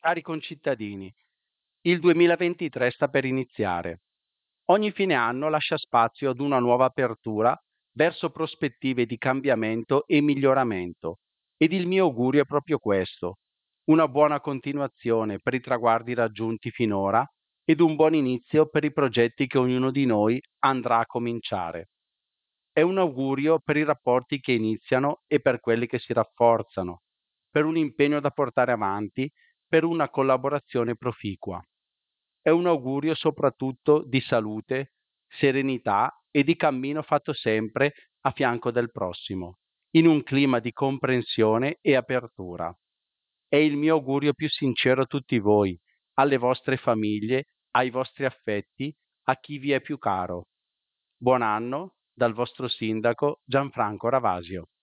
Cari concittadini, il 2023 sta per iniziare. Ogni fine anno lascia spazio ad una nuova apertura verso prospettive di cambiamento e miglioramento. Ed il mio augurio è proprio questo: una buona continuazione per i traguardi raggiunti finora ed un buon inizio per i progetti che ognuno di noi andrà a cominciare. È un augurio per i rapporti che iniziano e per quelli che si rafforzano, per un impegno da portare avanti, per una collaborazione proficua. È un augurio soprattutto di salute, serenità e di cammino fatto sempre a fianco del prossimo, in un clima di comprensione e apertura. È il mio augurio più sincero a tutti voi, alle vostre famiglie, ai vostri affetti, a chi vi è più caro. Buon anno dal vostro sindaco Gianfranco Ravasio.